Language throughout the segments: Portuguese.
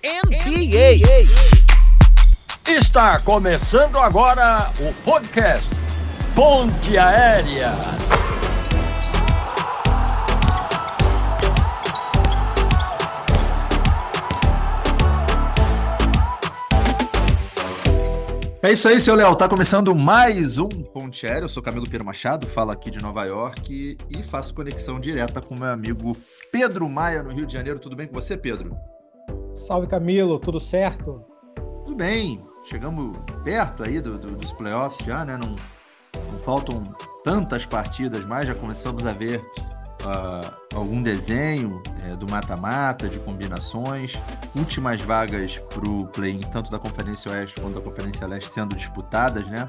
NBA. Está começando agora o podcast Ponte Aérea. É isso aí, seu Léo. Tá começando mais um Ponte Aérea. Eu sou Camilo Pinheiro Machado, falo aqui de Nova York e faço conexão direta com meu amigo Pedro Maia, no Rio de Janeiro. Tudo bem com você, Pedro? Salve, Camilo, tudo certo? Tudo bem. Chegamos perto aí dos playoffs já, né? Não faltam tantas partidas mais, já começamos a ver algum desenho do mata-mata, de combinações, últimas vagas para o play-in, tanto da Conferência Oeste quanto da Conferência Leste sendo disputadas, né?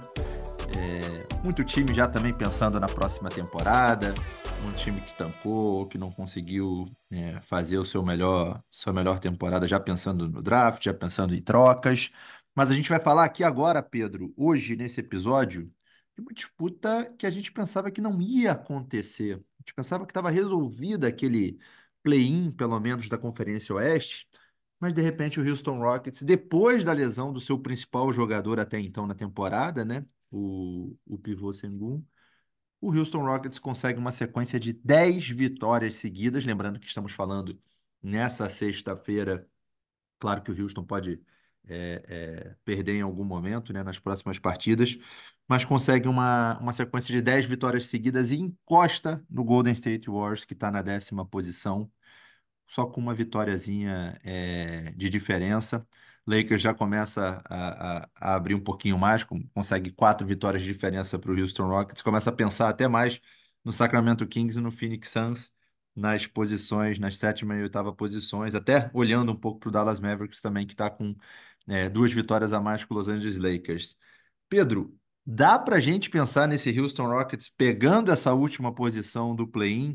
Muito time já também pensando na próxima temporada, um time que tancou, que não conseguiu fazer sua melhor temporada, já pensando no draft, já pensando em trocas. Mas a gente vai falar aqui agora, Pedro, hoje nesse episódio, de uma disputa que a gente pensava que não ia acontecer. A gente pensava que estava resolvida aquele play-in, pelo menos, da Conferência Oeste, mas de repente o Houston Rockets, depois da lesão do seu principal jogador até então na temporada, né, o pivô Sengun, o Houston Rockets consegue uma sequência de 10 vitórias seguidas, lembrando que estamos falando nessa sexta-feira. Claro que o Houston pode perder em algum momento, né, nas próximas partidas, mas consegue uma sequência de 10 vitórias seguidas e encosta no Golden State Warriors, que está na 10ª posição, só com uma vitóriazinha de diferença. Lakers já começa a abrir um pouquinho mais, consegue 4 vitórias de diferença para o Houston Rockets, começa a pensar até mais no Sacramento Kings e no Phoenix Suns, nas posições, nas 7ª e 8ª posições, até olhando um pouco para o Dallas Mavericks também, que está com 2 vitórias a mais que o Los Angeles Lakers. Pedro, dá para a gente pensar nesse Houston Rockets pegando essa última posição do play-in?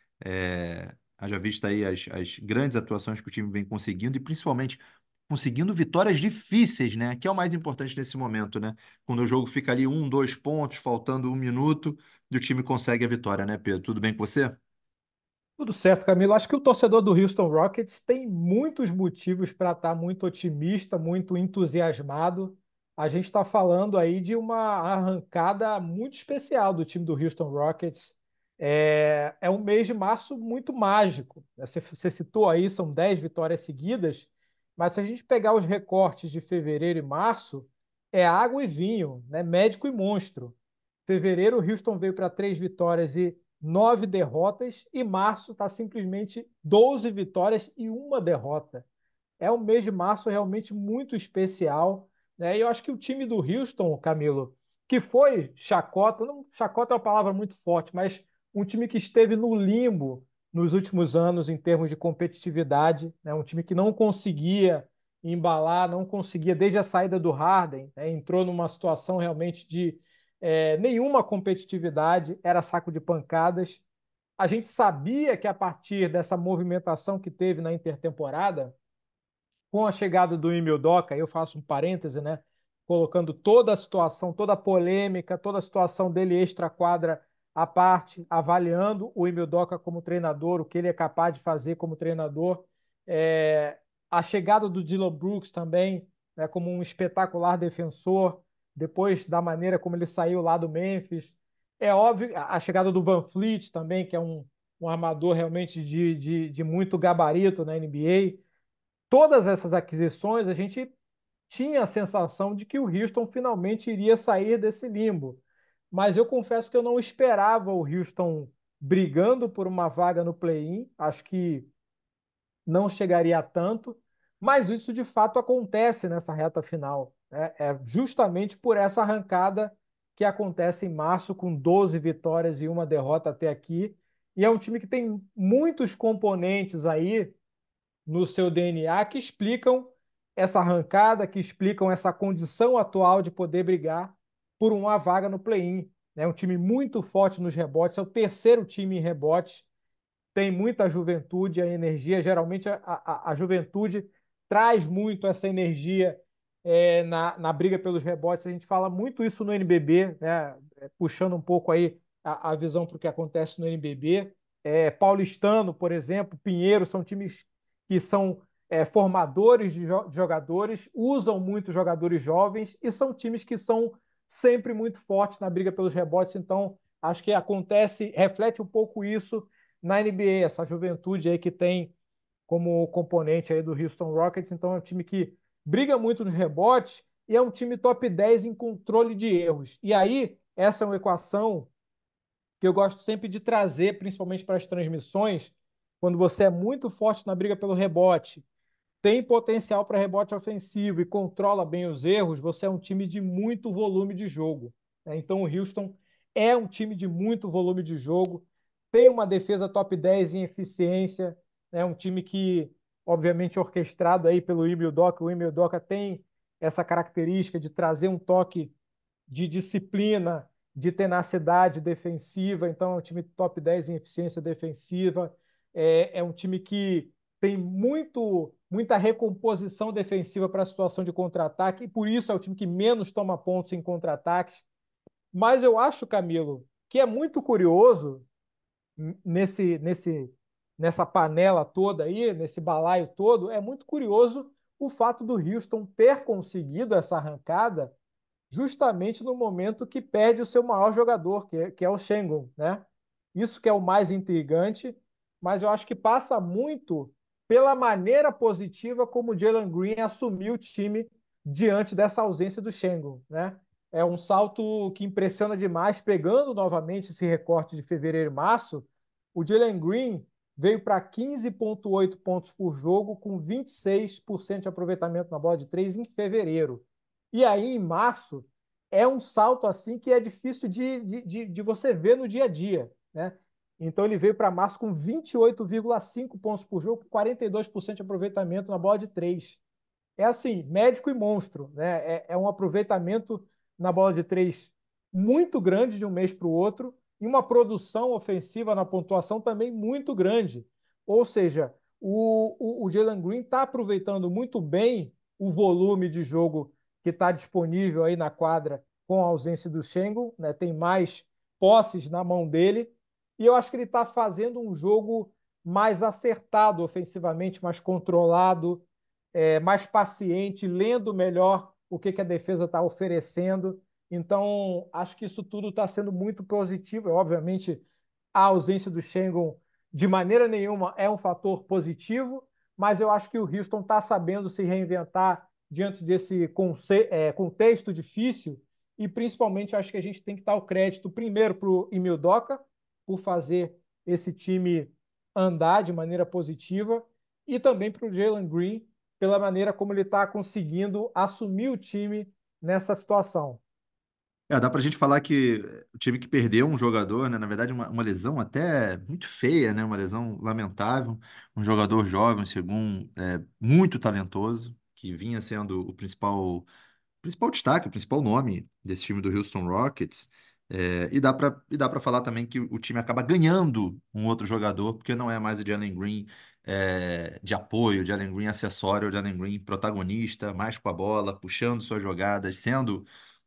Haja vista aí as grandes atuações que o time vem conseguindo e principalmente conseguindo vitórias difíceis, né? Que é o mais importante nesse momento, né? Quando o jogo fica ali 2 pontos, faltando 1 minuto, e o time consegue a vitória, né, Pedro? Tudo bem com você? Tudo certo, Camilo. Acho que o torcedor do Houston Rockets tem muitos motivos para estar muito otimista, muito entusiasmado. A gente está falando aí de uma arrancada muito especial do time do Houston Rockets. É um mês de março muito mágico. Você citou aí, são 10 vitórias seguidas, mas se a gente pegar os recortes de fevereiro e março, é água e vinho, né? Médico e monstro. Fevereiro, o Houston veio para 3 vitórias e 9 derrotas, e março está simplesmente 12 vitórias e uma derrota. É um mês de março realmente muito especial, né? E eu acho que o time do Houston, Camilo, que foi chacota, não, chacota é uma palavra muito forte, mas um time que esteve no limbo nos últimos anos em termos de competitividade, né? Um time que não conseguia embalar, não conseguia, desde a saída do Harden, né? Entrou numa situação realmente de nenhuma competitividade, era saco de pancadas. A gente sabia que a partir dessa movimentação que teve na intertemporada, com a chegada do Ime Udoka, eu faço um parêntese, né? Colocando toda a situação, toda a polêmica, toda a situação dele extra-quadra à parte, avaliando o Ime Udoka como treinador, o que ele é capaz de fazer como treinador. É, a chegada do Dillon Brooks também, né, como um espetacular defensor, depois da maneira como ele saiu lá do Memphis. É óbvio, a chegada do Van Fleet também, que é um armador realmente de muito gabarito na NBA. Todas essas aquisições, a gente tinha a sensação de que o Houston finalmente iria sair desse limbo. Mas eu confesso que eu não esperava o Houston brigando por uma vaga no play-in. Acho que não chegaria a tanto, mas isso de fato acontece nessa reta final, né? É justamente por essa arrancada que acontece em março, com 12 vitórias e uma derrota até aqui. E é um time que tem muitos componentes aí no seu DNA que explicam essa arrancada, que explicam essa condição atual de poder brigar por uma vaga no play-in. É um time muito forte nos rebotes, é o terceiro time em rebotes, tem muita juventude, a energia, geralmente a juventude traz muito essa energia na briga pelos rebotes. A gente fala muito isso no NBB, né? Puxando um pouco aí a visão para o que acontece no NBB. Paulistano, por exemplo, Pinheiro, são times que são formadores de jogadores, usam muito jogadores jovens e são times que são sempre muito fortes na briga pelos rebotes. Então, acho que acontece, reflete um pouco isso na NBA, essa juventude aí que tem como componente aí do Houston Rockets. Então, é um time que briga muito nos rebotes e é um time top 10 em controle de erros. E aí, essa é uma equação que eu gosto sempre de trazer, principalmente para as transmissões, quando você é muito forte na briga pelo rebote, tem potencial para rebote ofensivo e controla bem os erros, você é um time de muito volume de jogo. Né? Então, o Houston é um time de muito volume de jogo, tem uma defesa top 10 em eficiência, é um time que, obviamente, orquestrado aí pelo Ime Udoka. O Ime Udoka tem essa característica de trazer um toque de disciplina, de tenacidade defensiva. Então, é um time top 10 em eficiência defensiva. É um time que tem muita recomposição defensiva para a situação de contra-ataque, e por isso é o time que menos toma pontos em contra-ataques. Mas eu acho, Camilo, que é muito curioso nessa panela toda aí, nesse balaio todo, é muito curioso o fato do Houston ter conseguido essa arrancada justamente no momento que perde o seu maior jogador, que é o Şengün, né? Isso que é o mais intrigante, mas eu acho que passa muito pela maneira positiva como o Jalen Green assumiu o time diante dessa ausência do Şengün, né? É um salto que impressiona demais, pegando novamente esse recorte de fevereiro e março, o Jalen Green veio para 15,8 pontos por jogo, com 26% de aproveitamento na bola de três em fevereiro. E aí, em março, é um salto assim que é difícil de você ver no dia a dia, né? Então ele veio para março com 28,5 pontos por jogo, com 42% de aproveitamento na bola de três. É assim, médico e monstro, né? É um aproveitamento na bola de três muito grande de um mês para o outro e uma produção ofensiva na pontuação também muito grande. Ou seja, o Jalen Green está aproveitando muito bem o volume de jogo que está disponível aí na quadra com a ausência do Şengün, né? Tem mais posses na mão dele e eu acho que ele está fazendo um jogo mais acertado ofensivamente, mais controlado, mais paciente, lendo melhor o que a defesa está oferecendo. Então, acho que isso tudo está sendo muito positivo. Obviamente, a ausência do Şengün, de maneira nenhuma, é um fator positivo, mas eu acho que o Houston está sabendo se reinventar diante desse contexto difícil e, principalmente, acho que a gente tem que dar o crédito primeiro para o Ime Udoka por fazer esse time andar de maneira positiva e também para o Jalen Green pela maneira como ele está conseguindo assumir o time nessa situação. Dá pra gente falar que o time que perdeu um jogador, né? Na verdade, uma lesão até muito feia, né? Uma lesão lamentável. Um jogador jovem, segundo, muito talentoso, que vinha sendo o principal destaque, o principal nome desse time do Houston Rockets. E dá para falar também que o time acaba ganhando um outro jogador, porque não é mais o Jalen Green de apoio, o Jalen Green acessório, o Jalen Green protagonista, mais com a bola, puxando suas jogadas, sendo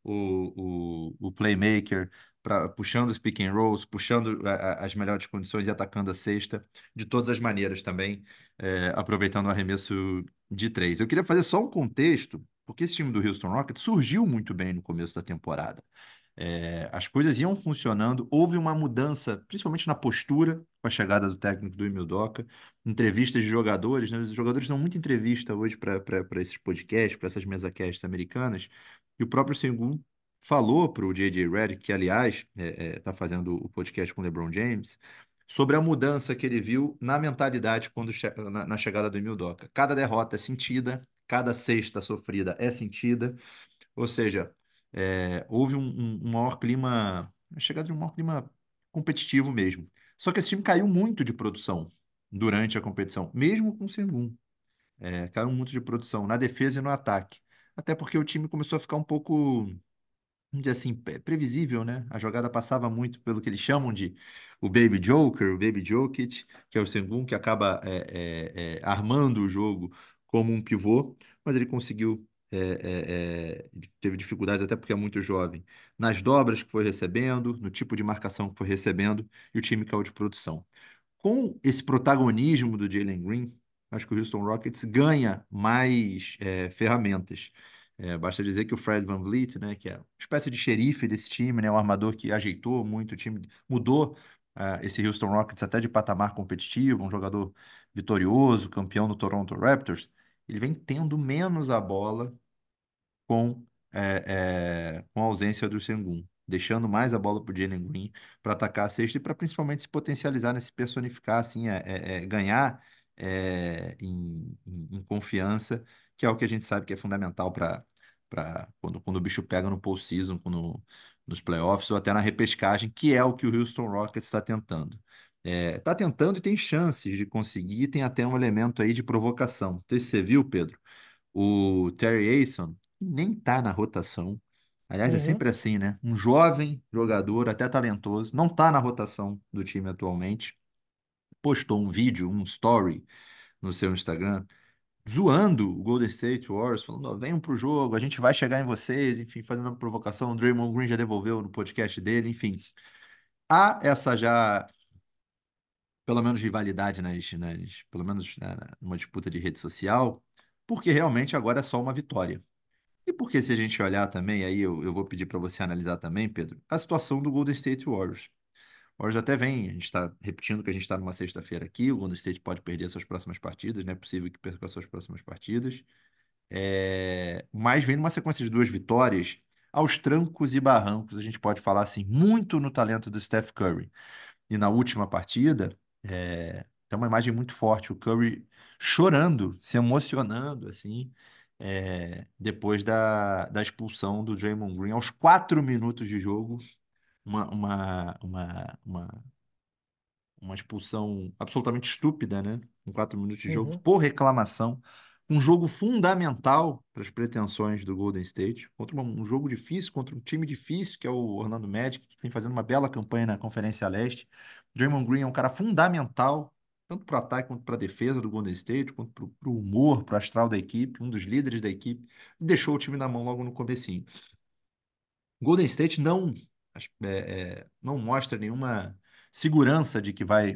o playmaker, puxando os pick and rolls, puxando as melhores condições e atacando a cesta, de todas as maneiras também, aproveitando o arremesso de três. Eu queria fazer só um contexto, porque esse time do Houston Rockets surgiu muito bem no começo da temporada. As coisas iam funcionando, houve uma mudança, principalmente na postura, com a chegada do técnico do Ime Udoka, entrevistas de jogadores, né? Os jogadores dão muita entrevista hoje para esses podcasts, para essas mesa-casts americanas, e o próprio Sengun falou para o J.J. Redick, que aliás está fazendo o podcast com o LeBron James, sobre a mudança que ele viu na mentalidade na chegada do Ime Udoka. Cada derrota é sentida, cada cesta sofrida é sentida, ou seja, houve um maior clima, a chegada de um maior clima competitivo mesmo. Só que esse time caiu muito de produção durante a competição, mesmo com o Sengun. Caiu muito de produção na defesa e no ataque. Até porque o time começou a ficar um pouco, vamos dizer assim, previsível, né? A jogada passava muito pelo que eles chamam de o Baby Joker, o Baby Jokic, que é o Sengun, que acaba armando o jogo como um pivô, mas ele conseguiu, ele teve dificuldades, até porque é muito jovem, nas dobras que foi recebendo, no tipo de marcação que foi recebendo, e o time caiu de produção. Com esse protagonismo do Jalen Green, acho que o Houston Rockets ganha mais ferramentas. Basta dizer que o Fred VanVleet, né, que é uma espécie de xerife desse time, né, um armador que ajeitou muito o time, mudou esse Houston Rockets até de patamar competitivo, um jogador vitorioso, campeão do Toronto Raptors, ele vem tendo menos a bola com, com a ausência do Sengun, deixando mais a bola para o Jalen Green para atacar a cesta e para principalmente se potencializar, se personificar, assim, ganhar em confiança, que é o que a gente sabe que é fundamental para quando o bicho pega no postseason, nos playoffs ou até na repescagem, que é o que o Houston Rockets está tentando. Está tentando e tem chances de conseguir, tem até um elemento aí de provocação. Não sei se você viu, Pedro, o Terry Eason nem tá na rotação. Aliás, é Uhum, sempre assim, né? Um jovem jogador, até talentoso, não tá na rotação do time atualmente. Postou um vídeo, um story no seu Instagram, zoando o Golden State Warriors, falando: "Ó, venham pro jogo, a gente vai chegar em vocês", enfim, fazendo uma provocação. O Draymond Green já devolveu no podcast dele, enfim. Há essa já, pelo menos, rivalidade pelo menos numa disputa de rede social, porque realmente agora é só uma vitória. E porque se a gente olhar também, aí eu vou pedir para você analisar também, Pedro, a situação do Golden State Warriors. O Warriors até vem, a gente está repetindo que a gente está numa sexta-feira aqui, o Golden State pode perder as suas próximas partidas, não é possível que perca as suas próximas partidas, mas vem numa sequência de duas vitórias, aos trancos e barrancos, a gente pode falar assim, muito no talento do Steph Curry. E na última partida, tem uma imagem muito forte, o Curry chorando, se emocionando, assim, depois da expulsão do Draymond Green, aos 4 minutos de jogo, uma, uma, uma, uma, uma expulsão absolutamente estúpida, né? Em 4 minutos de jogo, uhum. por reclamação. Um jogo fundamental para as pretensões do Golden State, contra um jogo difícil, contra um time difícil, que é o Orlando Magic, que vem fazendo uma bela campanha na Conferência Leste. Draymond Green é um cara fundamental, tanto para o ataque quanto para a defesa do Golden State, quanto para o humor, para o astral da equipe, um dos líderes da equipe, e deixou o time na mão logo no comecinho. Golden State não mostra nenhuma segurança de que vai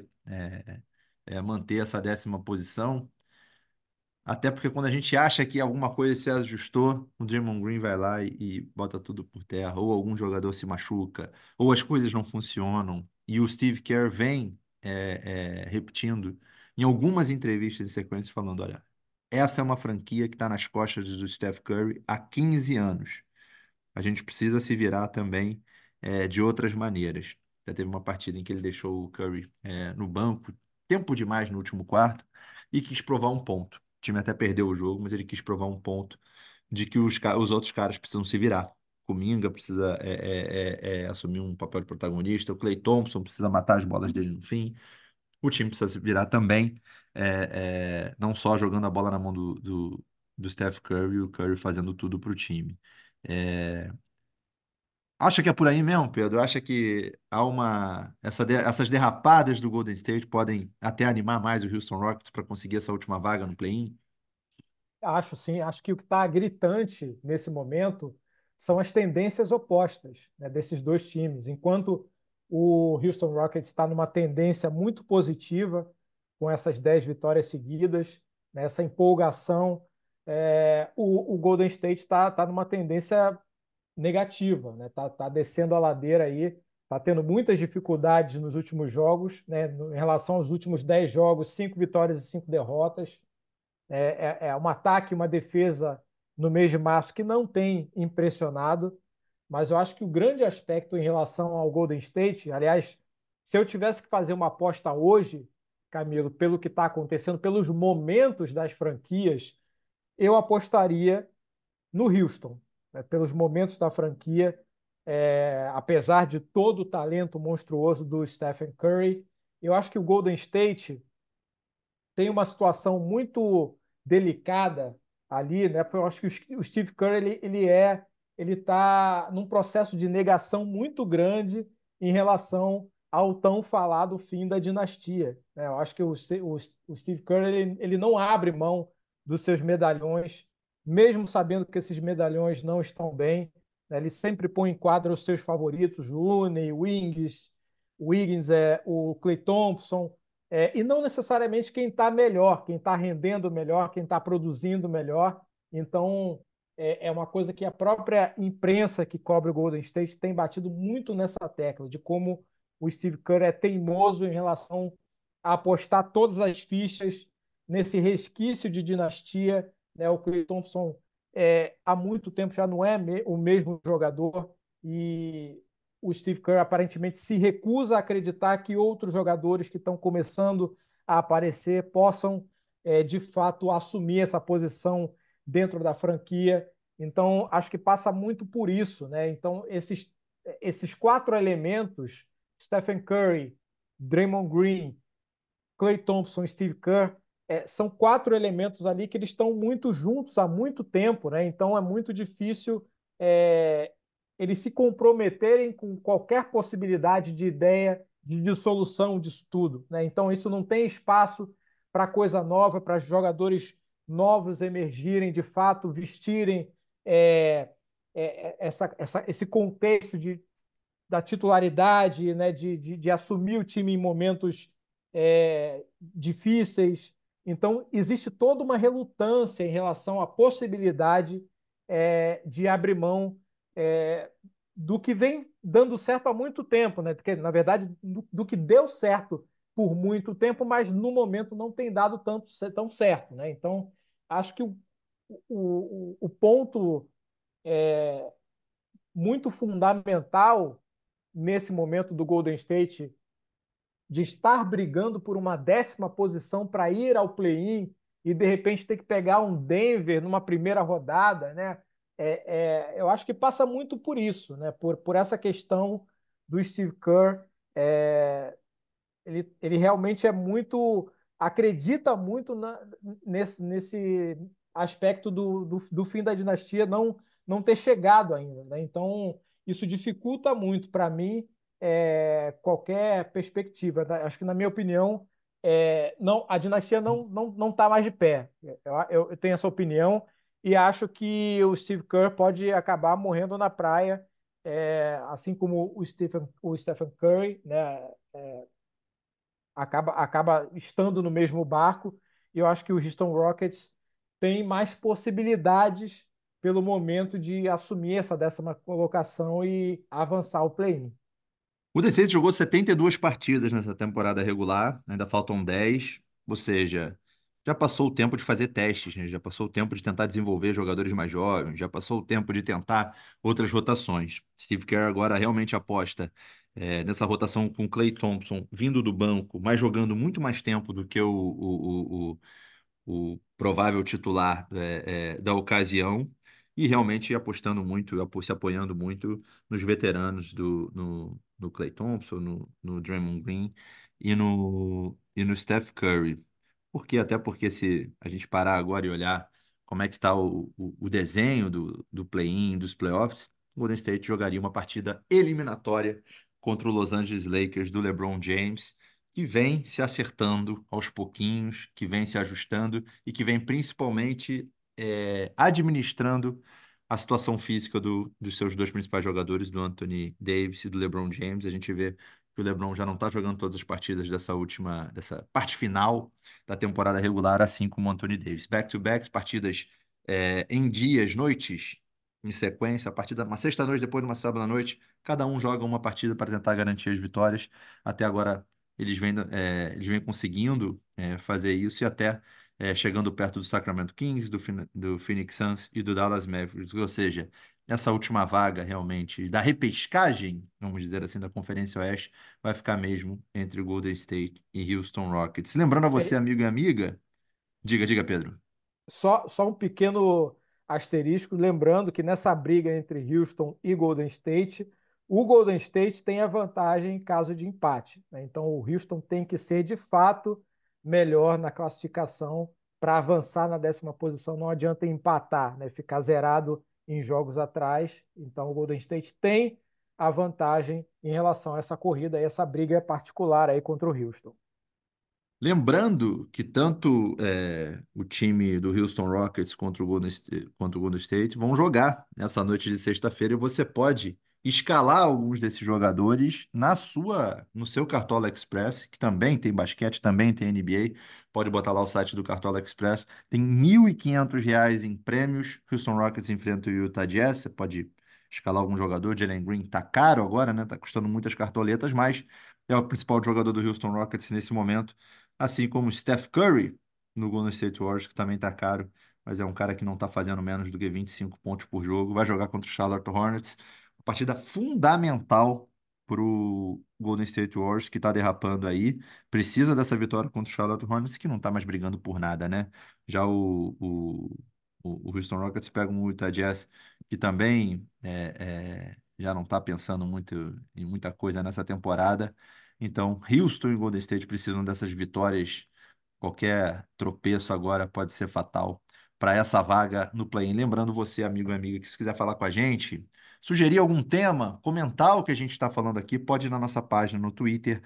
manter essa 10ª posição, até porque quando a gente acha que alguma coisa se ajustou, o Draymond Green vai lá e bota tudo por terra, ou algum jogador se machuca, ou as coisas não funcionam, e o Steve Kerr vem repetindo em algumas entrevistas de sequência falando: olha, essa é uma franquia que está nas costas do Steph Curry há 15 anos. A gente precisa se virar também de outras maneiras. Já teve uma partida em que ele deixou o Curry no banco, tempo demais no último quarto, e quis provar um ponto. O time até perdeu o jogo, mas ele quis provar um ponto de que os outros caras precisam se virar. O Kuminga precisa assumir um papel de protagonista, o Klay Thompson precisa matar as bolas dele no fim, o time precisa se virar também, não só jogando a bola na mão do Steph Curry, o Curry fazendo tudo para o time. É, Acha que é por aí mesmo, Pedro? Acha que essas derrapadas do Golden State podem até animar mais o Houston Rockets para conseguir essa última vaga no play-in? Acho sim, acho que o que está gritante nesse momento são as tendências opostas, né, desses dois times. Enquanto o Houston Rockets está numa tendência muito positiva, com essas 10 vitórias seguidas, né, essa empolgação, o Golden State está numa tendência negativa, né? Tá descendo a ladeira aí, tá tendo muitas dificuldades nos últimos jogos, né? Em relação aos últimos 10 jogos, 5 vitórias e 5 derrotas. É um ataque, uma defesa no mês de março que não tem impressionado, mas eu acho que o grande aspecto em relação ao Golden State, aliás, se eu tivesse que fazer uma aposta hoje, Camilo, pelo que está acontecendo, pelos momentos das franquias, eu apostaria no Houston, né, pelos momentos da franquia, apesar de todo o talento monstruoso do Stephen Curry, eu acho que o Golden State tem uma situação muito delicada ali, né? Porque eu acho que o Steve Kerr ele está num processo de negação muito grande em relação ao tão falado fim da dinastia, né? Eu acho que o Steve Kerr ele não abre mão dos seus medalhões, mesmo sabendo que esses medalhões não estão bem, né? Ele sempre põe em quadra os seus favoritos, Looney, Wiggins, o Klay Thompson, e não necessariamente quem está melhor, quem está rendendo melhor, quem está produzindo melhor. Então, é uma coisa que a própria imprensa que cobre o Golden State tem batido muito nessa tecla, de como o Steve Kerr é teimoso em relação a apostar todas as fichas nesse resquício de dinastia. Né? O Klay Thompson há muito tempo já não é o mesmo jogador e o Steve Kerr aparentemente se recusa a acreditar que outros jogadores que estão começando a aparecer possam, de fato, assumir essa posição dentro da franquia. Então, acho que passa muito por isso. Né? Então, esses quatro elementos, Stephen Curry, Draymond Green, Klay Thompson e Steve Kerr, são quatro elementos ali que eles estão muito juntos há muito tempo, né? Então é muito difícil é, eles se comprometerem com qualquer possibilidade de ideia de dissolução disso tudo, né? Então isso não tem espaço para coisa nova, para jogadores novos emergirem, de fato, vestirem esse contexto da titularidade, né? De assumir o time em momentos difíceis. Então, existe toda uma relutância em relação à possibilidade de abrir mão do que vem dando certo há muito tempo, né? Porque, na verdade, do que deu certo por muito tempo, mas no momento não tem dado tão certo, né? Então, acho que o ponto muito fundamental nesse momento do Golden State de estar brigando por uma 10ª posição para ir ao play-in e de repente ter que pegar um Denver numa primeira rodada, né? Eu acho que passa muito por isso, né? Por essa questão do Steve Kerr. Ele realmente acredita muito nesse aspecto do fim da dinastia não ter chegado ainda. Né? Então, isso dificulta muito para mim qualquer perspectiva. Né? Acho que, na minha opinião, não, a dinastia não está mais de pé. Eu tenho essa opinião e acho que o Steve Kerr pode acabar morrendo na praia, assim como o Stephen Curry, né? Acaba estando no mesmo barco. E eu acho que o Houston Rockets tem mais possibilidades pelo momento de assumir essa 10ª colocação e avançar o play-in. O DC jogou 72 partidas nessa temporada regular, ainda faltam 10, ou seja, já passou o tempo de fazer testes, né? Já passou o tempo de tentar desenvolver jogadores mais jovens, já passou o tempo de tentar outras rotações. Steve Kerr agora realmente aposta nessa rotação com Klay Thompson vindo do banco, mas jogando muito mais tempo do que o provável titular da ocasião, e realmente apostando muito, se apoiando muito nos veteranos no Klay Thompson, no Draymond Green e no Steph Curry. Até porque se a gente parar agora e olhar como é que está o desenho do play-in, dos playoffs, o Golden State jogaria uma partida eliminatória contra o Los Angeles Lakers do LeBron James, que vem se acertando aos pouquinhos, que vem se ajustando e que vem principalmente administrando a situação física dos seus dois principais jogadores, do Anthony Davis e do LeBron James. A gente vê que o LeBron já não está jogando todas as partidas dessa parte final da temporada regular, assim como o Anthony Davis. Back-to-backs, partidas em dias, noites, em sequência, a partida, uma sexta-noite, depois de uma sábado-noite, cada um joga uma partida para tentar garantir as vitórias. Até agora, eles vêm conseguindo fazer isso e até chegando perto do Sacramento Kings, do Phoenix Suns e do Dallas Mavericks. Ou seja, essa última vaga realmente da repescagem, vamos dizer assim, da Conferência Oeste, vai ficar mesmo entre o Golden State e Houston Rockets. Lembrando a você, É, amigo e amiga, diga, Pedro. só um pequeno asterisco, lembrando que nessa briga entre Houston e Golden State, o Golden State tem a vantagem em caso de empate. Né? Então, o Houston tem que ser de fato melhor na classificação para avançar na 10ª posição. Não adianta empatar, né? Ficar zerado em jogos atrás. Então, o Golden State tem a vantagem em relação a essa corrida, e essa briga particular aí contra o Houston. Lembrando que tanto o time do Houston Rockets contra o Golden State vão jogar nessa noite de sexta-feira e você pode escalar alguns desses jogadores no seu Cartola Express, que também tem basquete, também tem NBA. Pode botar lá o site do Cartola Express. Tem R$ 1.500 em prêmios. Houston Rockets enfrenta o Utah Jazz. Você pode escalar algum jogador. Jalen Green tá caro agora, né? Tá custando muitas cartoletas, mas é o principal jogador do Houston Rockets nesse momento. Assim como o Steph Curry no Golden State Warriors, que também tá caro, mas é um cara que não tá fazendo menos do que 25 pontos por jogo. Vai jogar contra o Charlotte Hornets. Partida fundamental para o Golden State Warriors, que está derrapando aí. Precisa dessa vitória contra o Charlotte Hornets, que não está mais brigando por nada, né? Já o Houston Rockets pega um Utah Jazz, que também já não está pensando muito em muita coisa nessa temporada. Então, Houston e Golden State precisam dessas vitórias. Qualquer tropeço agora pode ser fatal para essa vaga no play-in. Lembrando você, amigo e amiga, que se quiser falar com a gente, sugerir algum tema, comentar o que a gente está falando aqui, pode ir na nossa página no Twitter,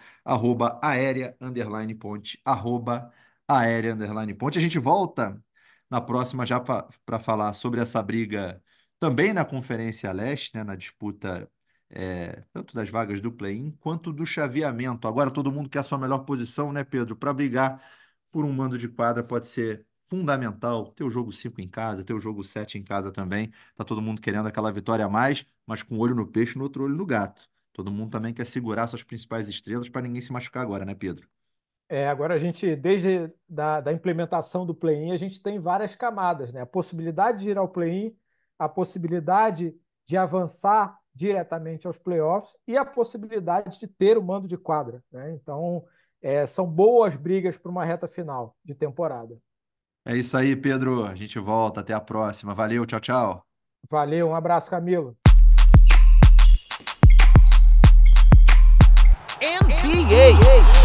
@aérea_ponte, @aérea_ponte. A gente volta na próxima já para falar sobre essa briga também na Conferência Leste, né, na disputa tanto das vagas do play-in quanto do chaveamento. Agora todo mundo quer a sua melhor posição, né, Pedro? Para brigar por um mando de quadra pode ser fundamental. Ter o jogo 5 em casa, ter o jogo 7 em casa também. Tá todo mundo querendo aquela vitória a mais, mas com um olho no peixe e no outro olho no gato. Todo mundo também quer segurar suas principais estrelas para ninguém se machucar agora, né, Pedro? Agora a gente, desde da implementação do play-in, a gente tem várias camadas, né? A possibilidade de ir ao play-in, a possibilidade de avançar diretamente aos playoffs e a possibilidade de ter o mando de quadra, né? Então, são boas brigas para uma reta final de temporada. É isso aí, Pedro. A gente volta. Até a próxima. Valeu, tchau, tchau. Valeu, um abraço, Camilo. NBA